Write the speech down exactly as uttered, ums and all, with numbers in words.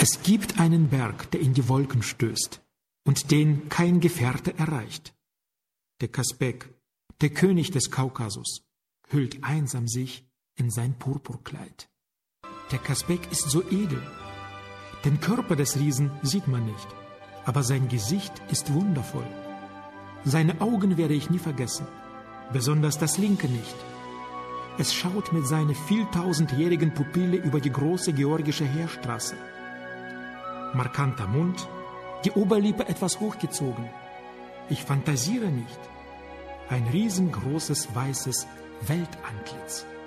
Es gibt einen Berg, der in die Wolken stößt und den kein Gefährte erreicht. Der Kaspek, der König des Kaukasus, hüllt einsam sich in sein Purpurkleid. Der Kaspek ist so edel. Den Körper des Riesen sieht man nicht, aber sein Gesicht ist wundervoll. Seine Augen werde ich nie vergessen, besonders das linke nicht. Es schaut mit seiner vieltausendjährigen Pupille über die große georgische Heerstraße. Markanter Mund, die Oberlippe etwas hochgezogen. Ich fantasiere nicht. Ein riesengroßes, weißes Weltantlitz.